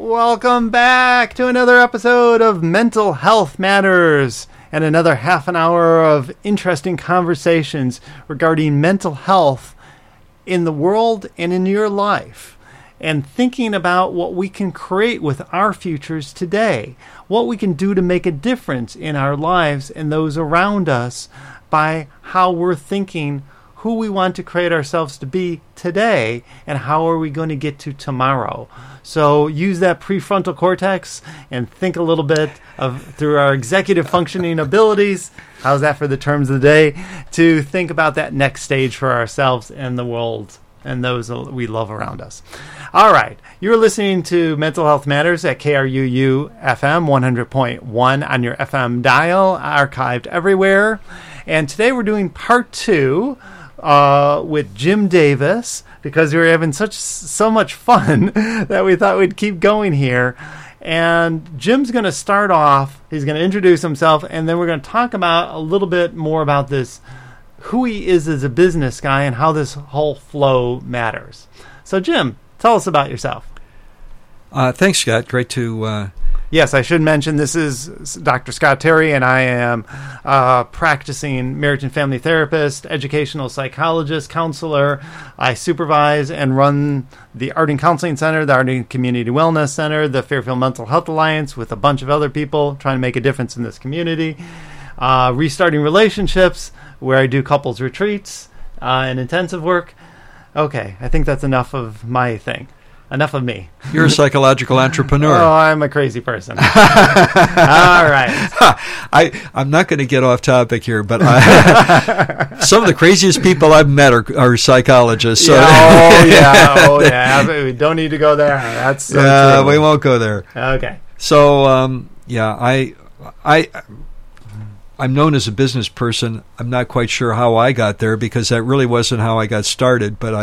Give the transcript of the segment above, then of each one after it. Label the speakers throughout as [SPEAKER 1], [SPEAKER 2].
[SPEAKER 1] Welcome back to another episode of Mental Health Matters and another half an hour of interesting conversations regarding mental health in the world and in your life, and thinking about what we can create with our futures today, what we can do to make a difference in our lives and those around us by how we're thinking, who we want to create ourselves to be today, and how are we going to get to tomorrow. So use that prefrontal cortex and think a little bit through our executive functioning abilities. How's that for the terms of the day? To think about that next stage for ourselves and the world and those we love around us. All right. You're listening to Mental Health Matters at KRUU FM 100.1 on your FM dial, archived everywhere. And today we're doing part 2 with Jim Davis, because we were having so much fun that we thought we'd keep going here. And Jim's going to start off. He's going to introduce himself, and then we're going to talk about a little bit more about this, who he is as a business guy and how this whole flow matters. So, Jim, tell us about yourself.
[SPEAKER 2] Thanks, Scott. Great to...
[SPEAKER 1] Yes, I should mention this is Dr. Scott Terry, and I am a practicing marriage and family therapist, educational psychologist, counselor. I supervise and run the Arding Counseling Center, the Arding Community Wellness Center, the Fairfield Mental Health Alliance, with a bunch of other people trying to make a difference in this community. Restarting Relationships, where I do couples retreats and intensive work. Okay, I think that's enough of my thing. Enough of me.
[SPEAKER 2] You're a psychological entrepreneur.
[SPEAKER 1] Oh, I'm a crazy person. All right.
[SPEAKER 2] I'm not going to get off topic here, but some of the craziest people I've met are psychologists. So.
[SPEAKER 1] Oh, yeah. We don't need to go there. That's so
[SPEAKER 2] we won't go there.
[SPEAKER 1] Okay.
[SPEAKER 2] So, I'm known as a business person. I'm not quite sure how I got there, because that really wasn't how I got started, but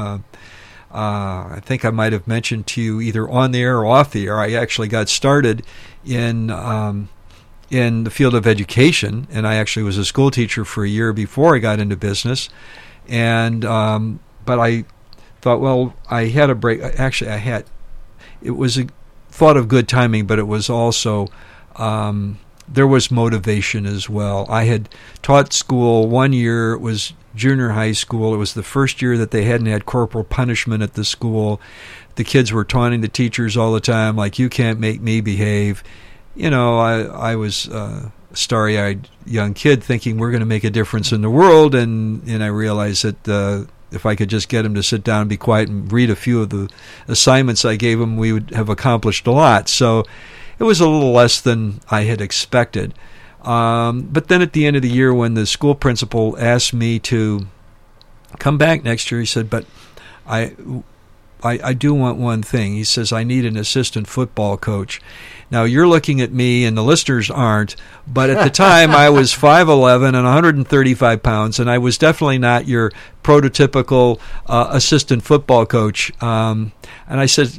[SPEAKER 2] I think I might have mentioned to you either on the air or off the air, I actually got started in the field of education, and I actually was a school teacher for a year before I got into business. And but I thought, well, I had a break. Actually, it was a thought of good timing, but it was also there was motivation as well. I had taught school 1 year. It was junior high school. It was the first year that they hadn't had corporal punishment at the school. The kids were taunting the teachers all the time, like, you can't make me behave. You know, I was a starry-eyed young kid thinking we're going to make a difference in the world, and I realized that if I could just get them to sit down and be quiet and read a few of the assignments I gave them, we would have accomplished a lot. So it was a little less than I had expected. But then at the end of the year, when the school principal asked me to come back next year, he said, but I do want one thing. He says, I need an assistant football coach. Now, you're looking at me, and the listeners aren't, but at the time I was 5'11" and 135 pounds, and I was definitely not your prototypical assistant football coach. And I said,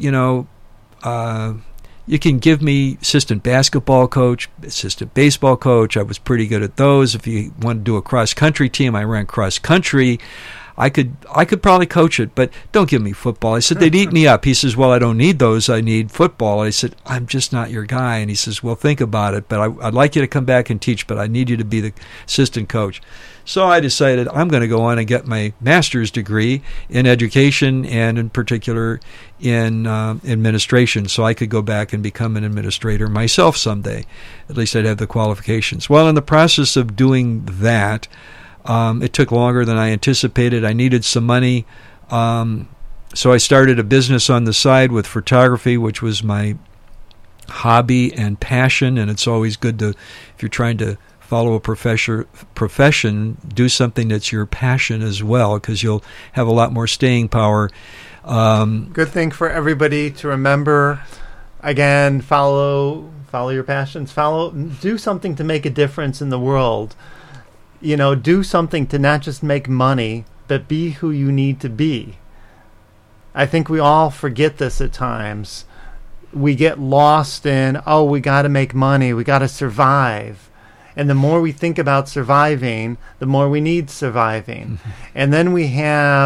[SPEAKER 2] you can give me assistant basketball coach, assistant baseball coach. I was pretty good at those. If you want to do a cross-country team, I ran cross-country. I could probably coach it, but don't give me football. I said, they'd eat me up. He says, well, I don't need those. I need football. I said, I'm just not your guy. And he says, well, think about it, but I'd like you to come back and teach, but I need you to be the assistant coach. So I decided I'm going to go on and get my master's degree in education, and in particular in administration, so I could go back and become an administrator myself someday. At least I'd have the qualifications. Well, in the process of doing that, it took longer than I anticipated. I needed some money, so I started a business on the side with photography, which was my hobby and passion, and it's always good to, if you're trying to follow a profession, do something that's your passion as well, because you'll have a lot more staying power.
[SPEAKER 1] Good thing for everybody to remember. Again, follow your passions. Do something to make a difference in the world. Do something to not just make money, but be who you need to be. I think we all forget this at times. We get lost in, we got to make money, we got to survive. And the more we think about surviving, the more we need surviving. Mm-hmm. And then we have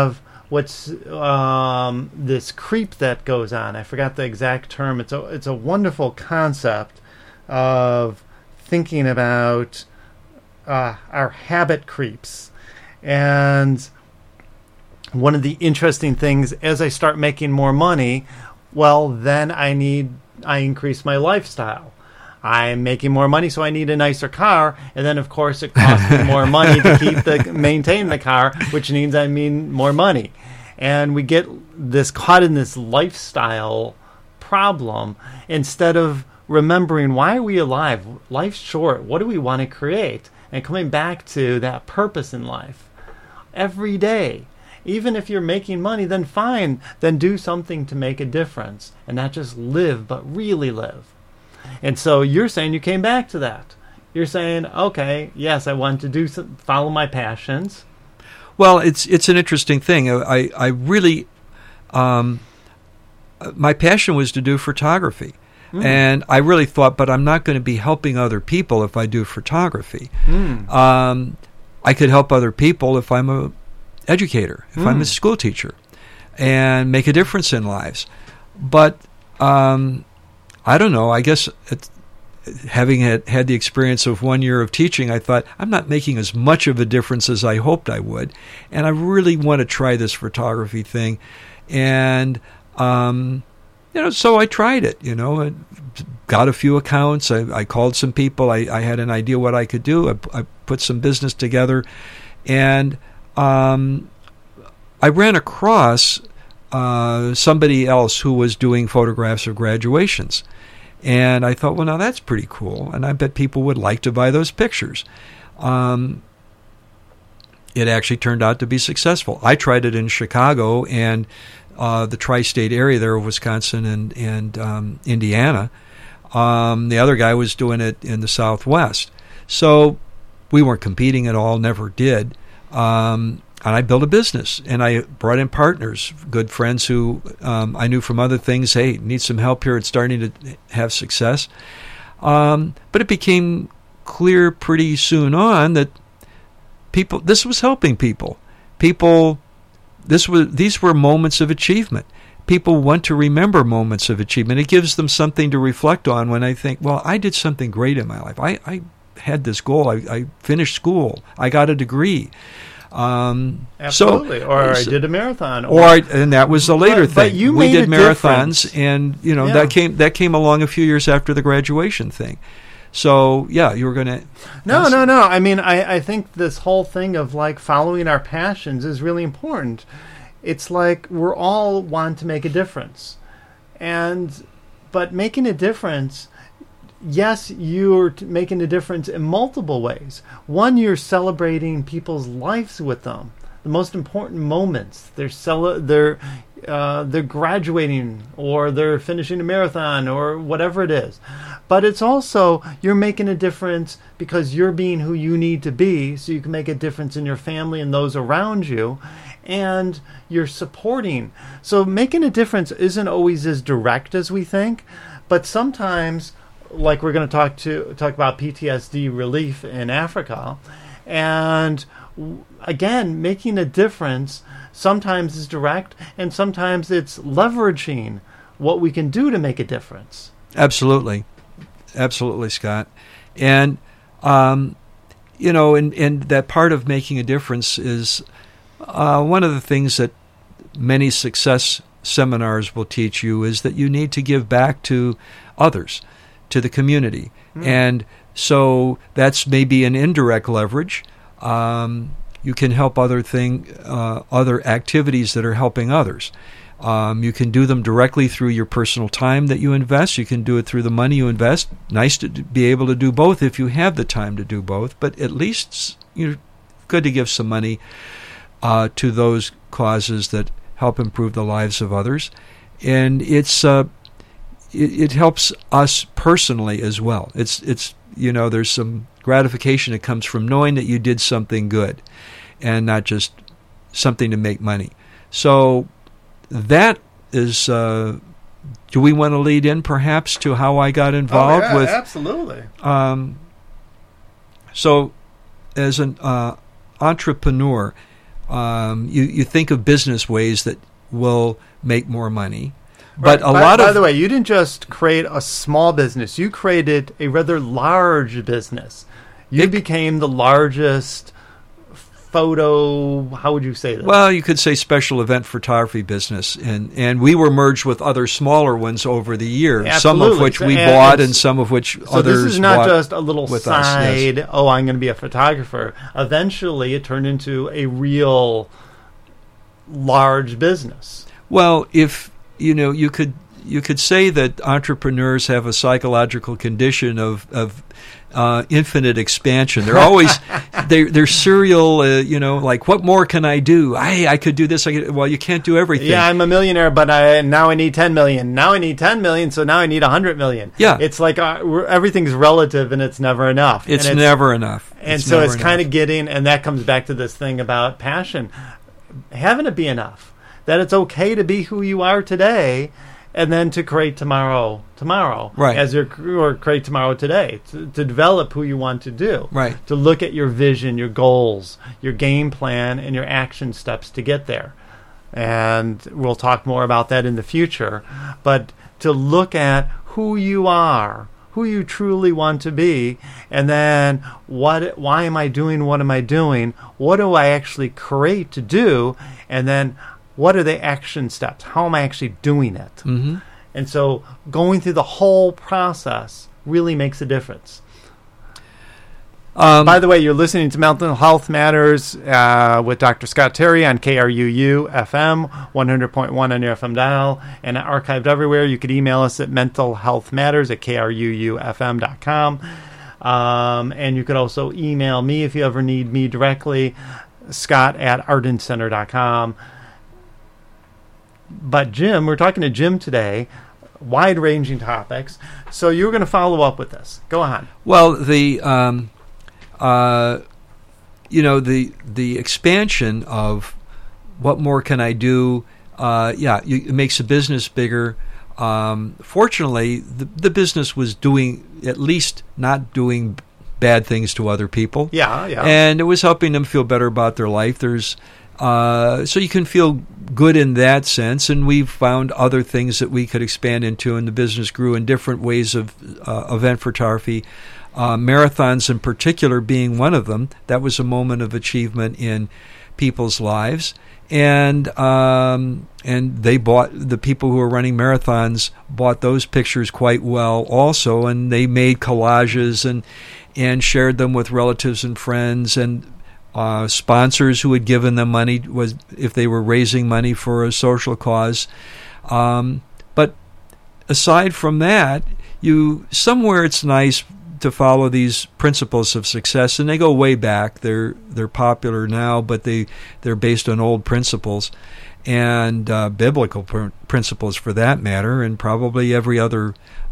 [SPEAKER 1] what's this creep that goes on. I forgot the exact term. It's a wonderful concept of thinking about our habit creeps. And one of the interesting things, as I start making more money, well, then I increase my lifestyle. I'm making more money, so I need a nicer car, and then of course it costs me more money to maintain the car, which means I need more money. And we get caught in this lifestyle problem instead of remembering, why are we alive? Life's short. What do we want to create? And coming back to that purpose in life every day. Even if you're making money, then fine. Then do something to make a difference, and not just live, but really live. And so you're saying you came back to that. You're saying, okay, yes, I want to follow my passions.
[SPEAKER 2] Well, it's an interesting thing. I really, my passion was to do photography. And I really thought, but I'm not going to be helping other people if I do photography. I could help other people if I'm a educator, if I'm a school teacher, and make a difference in lives. But I don't know. I guess having had the experience of 1 year of teaching, I thought, I'm not making as much of a difference as I hoped I would, and I really want to try this photography thing. And so I tried it, I got a few accounts. I called some people. I had an idea what I could do. I put some business together. And I ran across somebody else who was doing photographs of graduations. And I thought, well, now that's pretty cool. And I bet people would like to buy those pictures. It actually turned out to be successful. I tried it in Chicago and the tri-state area there of Wisconsin and Indiana. The other guy was doing it in the Southwest. So we weren't competing at all, never did. And I built a business, and I brought in partners, good friends who I knew from other things. Hey, need some help here. It's starting to have success. But it became clear pretty soon on that this was helping people. These were moments of achievement. People want to remember moments of achievement. It gives them something to reflect on when I think, well, I did something great in my life. I had this goal. I finished school. I got a degree.
[SPEAKER 1] Absolutely. I did a marathon.
[SPEAKER 2] And that was the later thing.
[SPEAKER 1] But
[SPEAKER 2] we did marathons,
[SPEAKER 1] difference.
[SPEAKER 2] And that came along a few years after the graduation thing. So yeah, you were going to.
[SPEAKER 1] No. I mean, I think this whole thing of like following our passions is really important. It's like we're all want to make a difference, but making a difference. Yes, you're making a difference in multiple ways. One, you're celebrating people's lives with them, the most important moments. They're graduating, or they're finishing a marathon, or whatever it is. But it's also you're making a difference because you're being who you need to be, so you can make a difference in your family and those around you, and you're supporting. So making a difference isn't always as direct as we think, but sometimes. Like we're going to talk about PTSD relief in Africa, and again, making a difference sometimes is direct, and sometimes it's leveraging what we can do to make a difference.
[SPEAKER 2] Absolutely, Scott, and and that part of making a difference is one of the things that many success seminars will teach you is that you need to give back to others, to the community. And so that's maybe an indirect leverage. You can help other activities that are helping others. You can do them directly through your personal time that you invest. You can do it through the money you invest. Nice to be able to do both if you have the time to do both, but at least you're good to give some money to those causes that help improve the lives of others. And it helps us personally as well. It's there's some gratification that comes from knowing that you did something good and not just something to make money. So that is, do we want to lead in perhaps to how I got involved with?
[SPEAKER 1] Absolutely.
[SPEAKER 2] So as an entrepreneur, You think of business ways that will make more money. But
[SPEAKER 1] by the way, you didn't just create a small business. You created a rather large business. You became the largest photo, how would you say that?
[SPEAKER 2] Well, you could say special event photography business. And we were merged with other smaller ones over the years,
[SPEAKER 1] Absolutely.
[SPEAKER 2] Some of which we bought and some of which others bought.
[SPEAKER 1] So this is not just a little side,
[SPEAKER 2] yes.
[SPEAKER 1] Oh, I'm going to be a photographer. Eventually, it turned into a real large business.
[SPEAKER 2] Well, if, you could say that entrepreneurs have a psychological condition of infinite expansion. They're always they're serial. Like, what more can I do? I could do this. Well, you can't do everything.
[SPEAKER 1] Yeah, I'm a millionaire, but now I need 10 million. Now I need 10 million, so now I need 100 million.
[SPEAKER 2] Yeah,
[SPEAKER 1] it's like everything's relative, and it's never enough.
[SPEAKER 2] It's never enough.
[SPEAKER 1] And so it's kind of getting, and that comes back to this thing about passion, having it be enough. That it's okay to be who you are today, and then to create tomorrow,
[SPEAKER 2] right?
[SPEAKER 1] Or create tomorrow today, to develop who you want to do,
[SPEAKER 2] right?
[SPEAKER 1] To look at your vision, your goals, your game plan, and your action steps to get there. And we'll talk more about that in the future. But to look at who you are, who you truly want to be, and then why am I doing what am I doing? What do I actually create to do? And then what are the action steps? How am I actually doing it?
[SPEAKER 2] Mm-hmm.
[SPEAKER 1] And so going through the whole process really makes a difference. By the way, you're listening to Mental Health Matters with Dr. Scott Terry on KRUU FM, 100.1 on your FM dial, and archived everywhere. You could email us at mentalhealthmatters@kruufm.com. And you could also email me if you ever need me directly, scott@ardencenter.com. But Jim, we're talking to Jim today, wide-ranging topics. So you're going to follow up with this. Go on.
[SPEAKER 2] Well, the expansion of what more can I do? It makes the business bigger. Fortunately, the business was doing, at least not doing bad things to other people.
[SPEAKER 1] Yeah.
[SPEAKER 2] And it was helping them feel better about their life. So you can feel good in that sense, and we've found other things that we could expand into, and the business grew in different ways of event photography. Marathons in particular being one of them. That was a moment of achievement in people's lives, and they bought, the people who were running marathons bought those pictures quite well also, and they made collages and shared them with relatives and friends, and sponsors who had given them money was if they were raising money for a social cause. But aside from that, somewhere it's nice to follow these principles of success, and they go way back. They're popular now, but they're based on old principles and biblical principles for that matter, and probably every other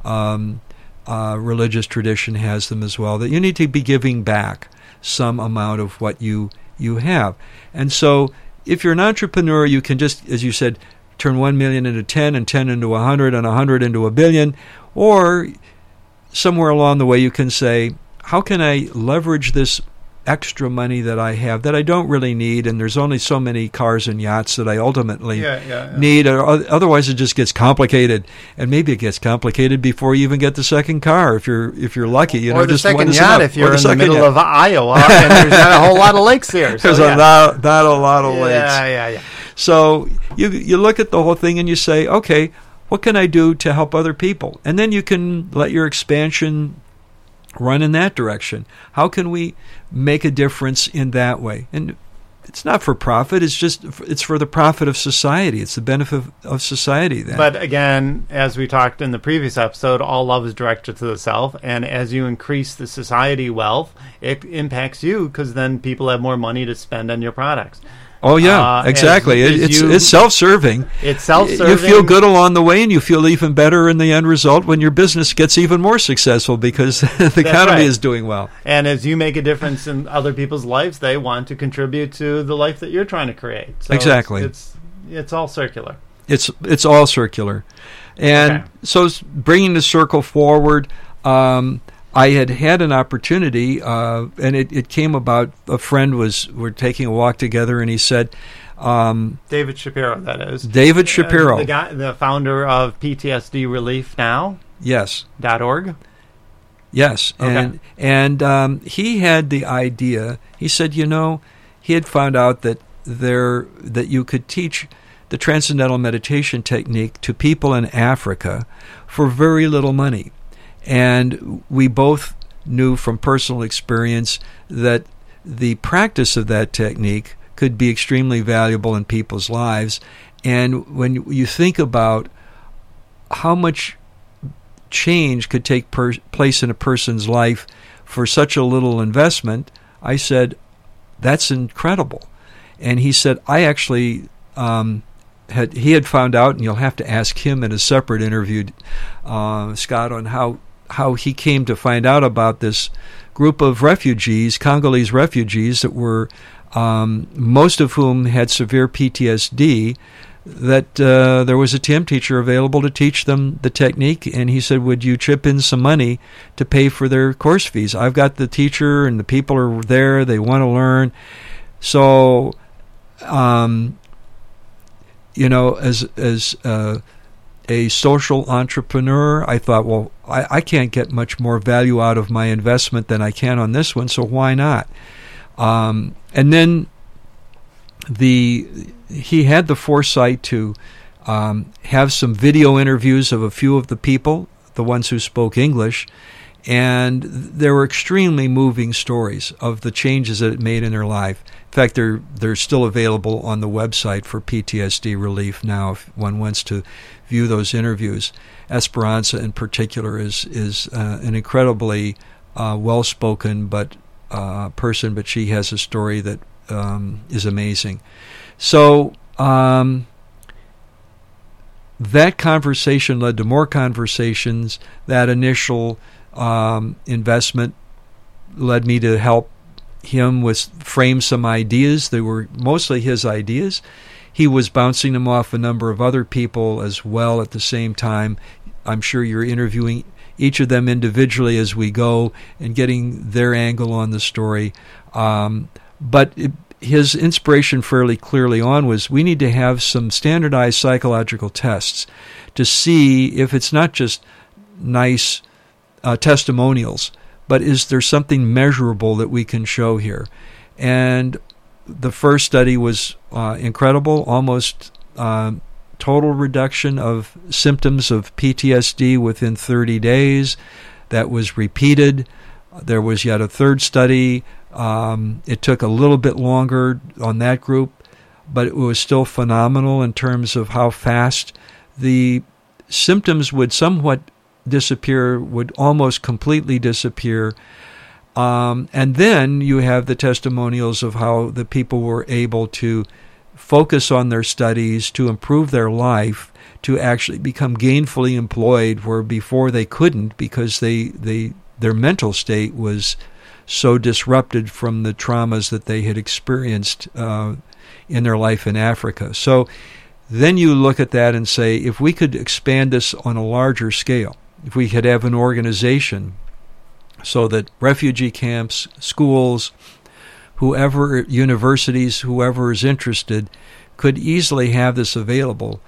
[SPEAKER 2] religious tradition has them as well. That you need to be giving back some amount of what you have. And so if you're an entrepreneur, you can just, as you said, turn 1 million into 10 and 10 into 100 and 100 into a billion, or somewhere along the way you can say, how can I leverage this extra money that I have that I don't really need, and there's only so many cars and yachts that I ultimately need, or otherwise it just gets complicated, and maybe it gets complicated before you even get the second car if you're lucky,
[SPEAKER 1] or the
[SPEAKER 2] just
[SPEAKER 1] second
[SPEAKER 2] one is
[SPEAKER 1] yacht
[SPEAKER 2] enough.
[SPEAKER 1] if you're in the middle of Iowa and there's not a whole lot of lakes here. So
[SPEAKER 2] there's not a lot of lakes.
[SPEAKER 1] Yeah.
[SPEAKER 2] So you look at the whole thing and you say, okay, what can I do to help other people? And then you can let your expansion run in that direction. How can we make a difference in that way? And it's not for profit. It's for the profit of society. It's the benefit of society then.
[SPEAKER 1] But again, as we talked in the previous episode, all love is directed to the self. And as you increase the society wealth, it impacts you because then people have more money to spend on your products.
[SPEAKER 2] Oh, yeah, exactly. It's self-serving.
[SPEAKER 1] It's self-serving.
[SPEAKER 2] You feel good along the way, and you feel even better in the end result when your business gets even more successful because the economy is doing well.
[SPEAKER 1] And as you make a difference in other people's lives, they want to contribute to the life that you're trying to create. So
[SPEAKER 2] exactly.
[SPEAKER 1] It's all circular.
[SPEAKER 2] It's all circular. And so bringing the circle forward, I had an opportunity, and it came about. We're taking a walk together, and he said,
[SPEAKER 1] David Shapiro, that is.
[SPEAKER 2] David Shapiro.
[SPEAKER 1] The founder of PTSD Relief Now?
[SPEAKER 2] Yes.
[SPEAKER 1] .org?
[SPEAKER 2] Yes.
[SPEAKER 1] Okay.
[SPEAKER 2] And he had the idea, he said, he had found out that you could teach the Transcendental Meditation technique to people in Africa for very little money. And we both knew from personal experience that the practice of that technique could be extremely valuable in people's lives. And when you think about how much change could take place in a person's life for such a little investment, I said, that's incredible. And he said, I actually he had found out, and you'll have to ask him in a separate interview, Scott, on how he came to find out about this group of refugees, Congolese refugees, that were most of whom had severe PTSD, that there was a TM teacher available to teach them the technique, and he said, would you chip in some money to pay for their course fees? I've got the teacher, and the people are there, they want to learn. So, as a social entrepreneur, I thought, well, I can't get much more value out of my investment than I can on this one, so why not? And then he had the foresight to have some video interviews of a few of the people, the ones who spoke English, and there were extremely moving stories of the changes that it made in their life. In fact, they're still available on the website for PTSD Relief Now if one wants to view those interviews. Esperanza in particular is an incredibly well-spoken person, but she has a story that is amazing. So that conversation led to more conversations. That initial investment led me to help him frame some ideas. They were mostly his ideas. He was bouncing them off a number of other people as well at the same time. I'm sure you're interviewing each of them individually as we go and getting their angle on the story. But his inspiration fairly clearly on was we need to have some standardized psychological tests to see if it's not just nice testimonials, but is there something measurable that we can show here? And the first study was incredible, almost total reduction of symptoms of PTSD within 30 days. That was repeated. There was yet a third study. It took a little bit longer on that group, but it was still phenomenal in terms of how fast the symptoms would somewhat disappear, would almost completely disappear. And then you have the testimonials of how the people were able to focus on their studies, to improve their life, to actually become gainfully employed, where before they couldn't because their mental state was so disrupted from the traumas that they had experienced in their life in Africa. So then you look at that and say, if we could expand this on a larger scale, if we could have an organization so that refugee camps, schools, whoever, universities, whoever is interested, could easily have this available.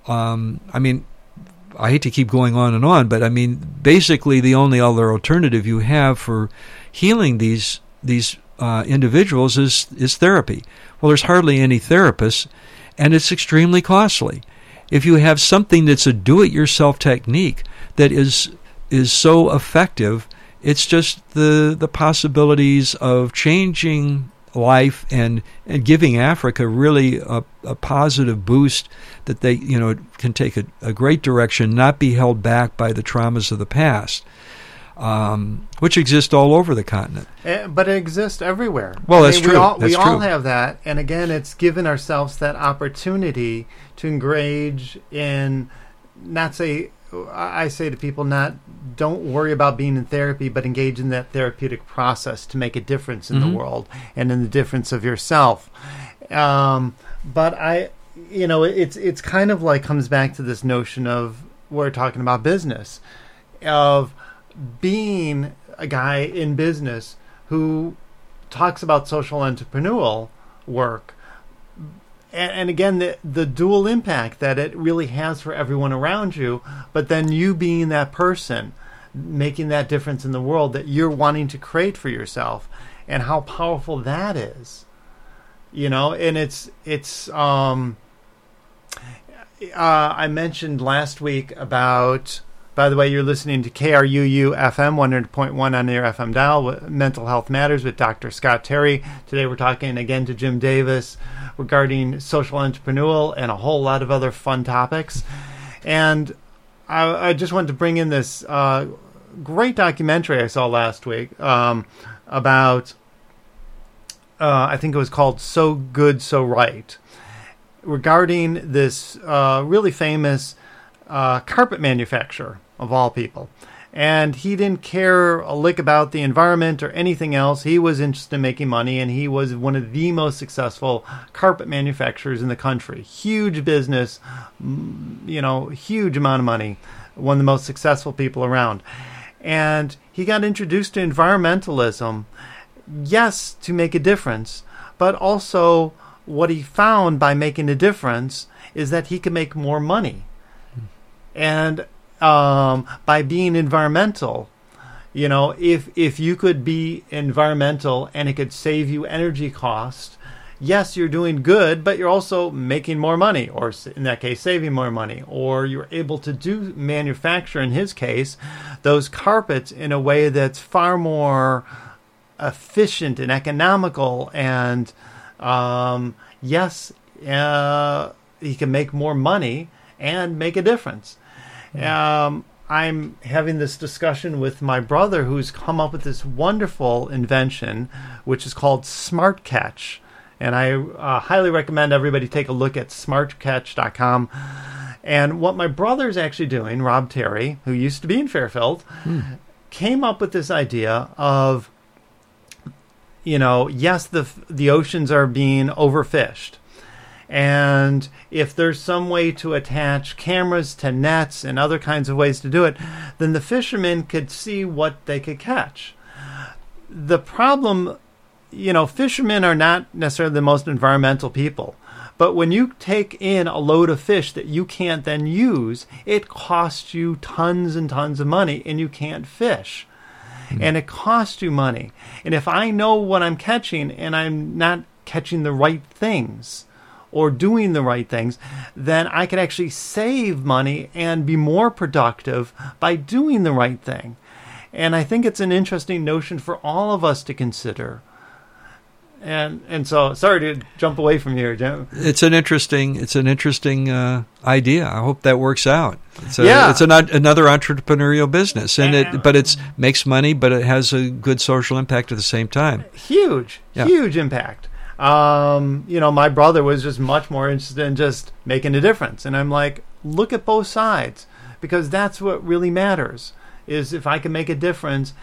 [SPEAKER 2] I hate to keep going on, but basically the only other alternative you have for healing these individuals is therapy. Well, there's hardly any therapists, and it's extremely costly. If you have something that's a do-it-yourself technique that is so effective, it's just the possibilities of changing life and giving Africa really a positive boost that they can take a great direction, not be held back by the traumas of the past, which exist all over the continent.
[SPEAKER 1] But it exists everywhere.
[SPEAKER 2] Well, that's true.
[SPEAKER 1] We all have that, and again, it's given ourselves that opportunity to engage in, I say to people, don't worry about being in therapy, but engage in that therapeutic process to make a difference in the world and in the difference of yourself. But it's kind of like comes back to this notion of, we're talking about business, of being a guy in business who talks about social entrepreneurial work. And again, the dual impact that it really has for everyone around you, but then you being that person, making that difference in the world that you're wanting to create for yourself, and how powerful that is. And I mentioned last week about, by the way, you're listening to KRUU FM 100.1 on your FM dial, Mental Health Matters with Dr. Scott Terry. Today we're talking again to Jim Davis regarding social entrepreneurial and a whole lot of other fun topics. And I just wanted to bring in this great documentary I saw last week about, I think it was called So Good, So Right, regarding this really famous carpet manufacturer, of all people. And he didn't care a lick about the environment or anything else. He was interested in making money, and he was one of the most successful carpet manufacturers in the country. Huge business, huge amount of money, one of the most successful people around. And he got introduced to environmentalism, yes, to make a difference, but also what he found by making a difference is that he could make more money. And by being environmental, if you could be environmental and it could save you energy costs, yes, you're doing good, but you're also making more money, or in that case, saving more money, or you're able to manufacture, in his case, those carpets in a way that's far more efficient and economical, and yes, he can make more money and make a difference. I'm having this discussion with my brother, who's come up with this wonderful invention, which is called Smart Catch. And I highly recommend everybody take a look at smartcatch.com. And what my brother's actually doing, Rob Terry, who used to be in Fairfield, came up with this idea of, yes, the oceans are being overfished. And if there's some way to attach cameras to nets and other kinds of ways to do it, then the fishermen could see what they could catch. The problem, fishermen are not necessarily the most environmental people. But when you take in a load of fish that you can't then use, it costs you tons and tons of money, and you can't fish. And it costs you money. And if I know what I'm catching and I'm not catching the right things, or doing the right things, then I could actually save money and be more productive by doing the right thing. And I think it's an interesting notion for all of us to consider. And so, sorry to jump away from here, Jim.
[SPEAKER 2] It's an interesting idea. I hope that works out. It's another entrepreneurial business, but it makes money, but it has a good social impact at the same time.
[SPEAKER 1] Huge impact. My brother was just much more interested in just making a difference. And I'm like, look at both sides, because that's what really matters, is if I can make a difference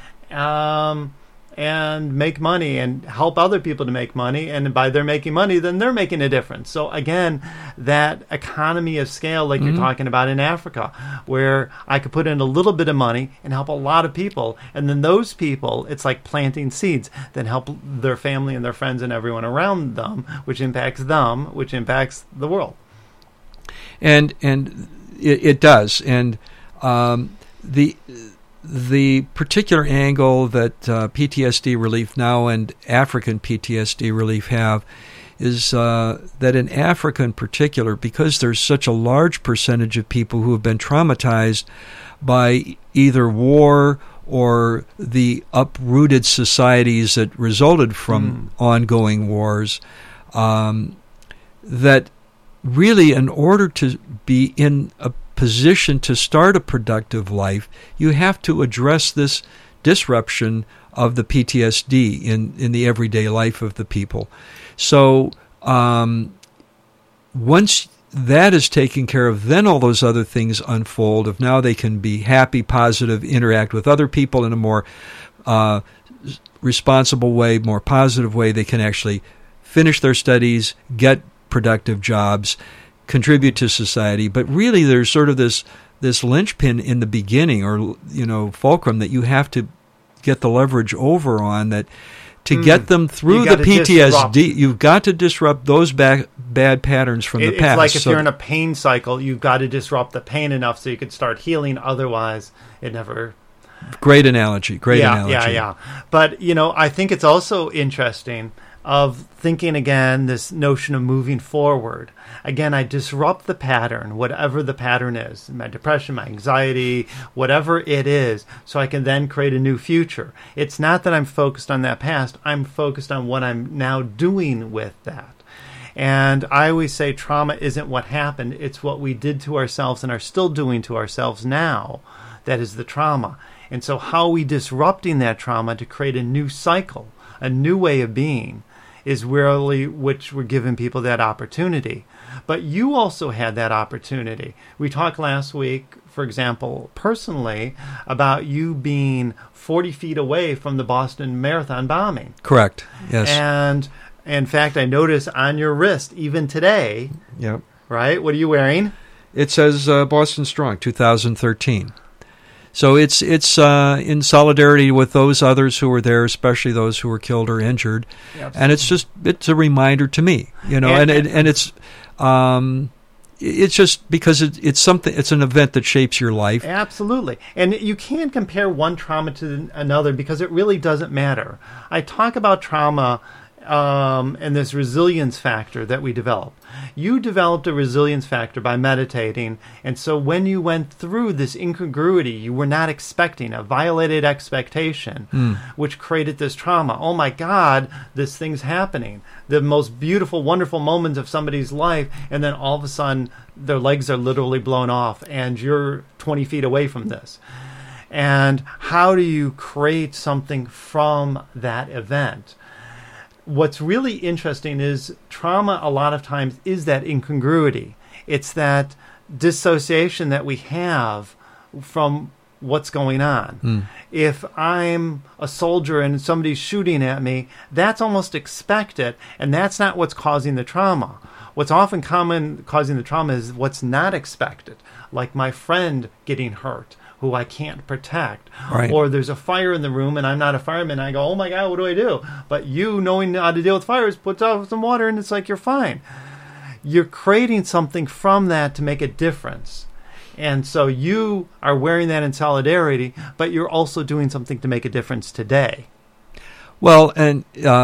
[SPEAKER 1] and make money and help other people to make money. And by their making money, then they're making a difference. So again, that economy of scale, like you're talking about in Africa, where I could put in a little bit of money and help a lot of people. And then those people, it's like planting seeds, then help their family and their friends and everyone around them, which impacts the world.
[SPEAKER 2] And it does. And the particular angle that PTSD Relief Now and African PTSD Relief have is that in Africa in particular, because there's such a large percentage of people who have been traumatized by either war or the uprooted societies that resulted from ongoing wars, that really in order to be in a position to start a productive life, you have to address this disruption of the PTSD in the everyday life of the people. So once that is taken care of, then all those other things unfold. Of now they can be happy, positive, interact with other people in a more responsible way, more positive way. They can actually finish their studies, get productive jobs, contribute to society. But really there's sort of this linchpin in the beginning, or fulcrum, that you have to get the leverage over on, that to get them through the
[SPEAKER 1] gotta
[SPEAKER 2] PTSD,
[SPEAKER 1] disrupt.
[SPEAKER 2] you've got to disrupt those bad patterns from the
[SPEAKER 1] It's
[SPEAKER 2] past.
[SPEAKER 1] like if
[SPEAKER 2] So
[SPEAKER 1] you're in a pain cycle, you've got to disrupt the pain enough so you could start healing. Otherwise, it never...
[SPEAKER 2] great analogy. Great analogy.
[SPEAKER 1] Yeah. But, I think it's also interesting of thinking again, this notion of moving forward. Again, I disrupt the pattern, whatever the pattern is, my depression, my anxiety, whatever it is, so I can then create a new future. It's not that I'm focused on that past. I'm focused on what I'm now doing with that. And I always say trauma isn't what happened. It's what we did to ourselves and are still doing to ourselves now. That is the trauma. And so how are we disrupting that trauma to create a new cycle, a new way of being, is really which we're giving people that opportunity. But you also had that opportunity. We talked last week, for example, personally, about you being 40 feet away from the Boston Marathon bombing.
[SPEAKER 2] Correct. Yes.
[SPEAKER 1] And in fact, I noticed on your wrist, even today,
[SPEAKER 2] Yep.
[SPEAKER 1] right? What are you wearing?
[SPEAKER 2] It says Boston Strong, 2013. So it's in solidarity with those others who were there, especially those who were killed or injured.
[SPEAKER 1] Absolutely.
[SPEAKER 2] And it's a reminder to me, and it's just because it's something. It's an event that shapes your life.
[SPEAKER 1] Absolutely. And you can't compare one trauma to another because it really doesn't matter. I talk about trauma and this resilience factor that we develop. You developed a resilience factor by meditating, and so when you went through this incongruity you were not expecting, a violated expectation, which created this trauma. Oh my God, this thing's happening. The most beautiful, wonderful moments of somebody's life, and then all of a sudden their legs are literally blown off, and you're 20 feet away from this. And how do you create something from that event? What's really interesting is trauma a lot of times is that incongruity. It's that dissociation that we have from what's going on. If I'm a soldier and somebody's shooting at me, that's almost expected, and that's not what's causing the trauma. What's often causing the trauma is what's not expected, like my friend getting hurt, who I can't protect.
[SPEAKER 2] Right.
[SPEAKER 1] Or there's a fire in the room and I'm not a fireman. I go, oh my God, what do I do? But you, knowing how to deal with fires, puts out some water and it's like, you're fine. You're creating something from that to make a difference. And so you are wearing that in solidarity, but you're also doing something to make a difference today.
[SPEAKER 2] Well, and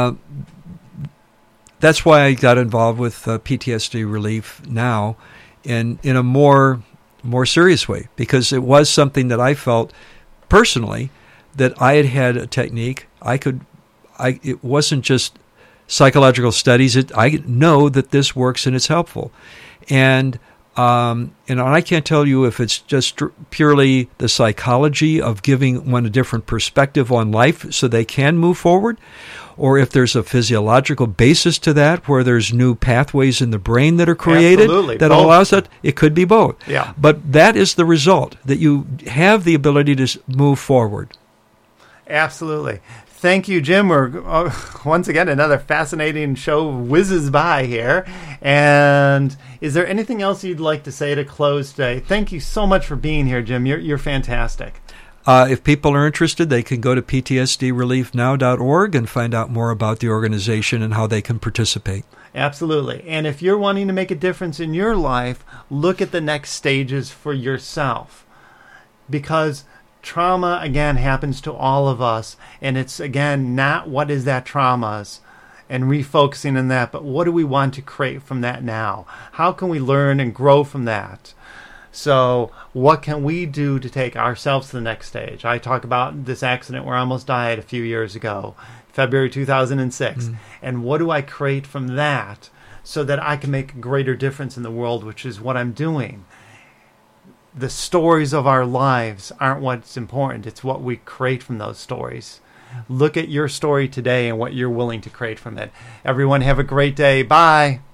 [SPEAKER 2] that's why I got involved with PTSD relief now in a more serious way, because it was something that I felt personally that I had a technique. It wasn't just psychological studies. I know that this works and it's helpful. And I can't tell you if it's just purely the psychology of giving one a different perspective on life so they can move forward, or if there's a physiological basis to that where there's new pathways in the brain that are created.
[SPEAKER 1] Absolutely.
[SPEAKER 2] That
[SPEAKER 1] Both.
[SPEAKER 2] allows that. It could be both.
[SPEAKER 1] Yeah.
[SPEAKER 2] But that is the result, that you have the ability to move forward.
[SPEAKER 1] Absolutely. Thank you, Jim. We're once again, another fascinating show whizzes by here. And is there anything else you'd like to say to close today? Thank you so much for being here, Jim. You're fantastic.
[SPEAKER 2] If people are interested, they can go to ptsdreliefnow.org and find out more about the organization and how they can participate.
[SPEAKER 1] Absolutely. And if you're wanting to make a difference in your life, look at the next stages for yourself. Because trauma, again, happens to all of us. And it's, again, not what is that trauma's and refocusing on that, but what do we want to create from that now? How can we learn and grow from that? So what can we do to take ourselves to the next stage? I talk about this accident where I almost died a few years ago, February 2006. And what do I create from that so that I can make a greater difference in the world, which is what I'm doing. The stories of our lives aren't what's important. It's what we create from those stories. Look at your story today and what you're willing to create from it. Everyone have a great day. Bye.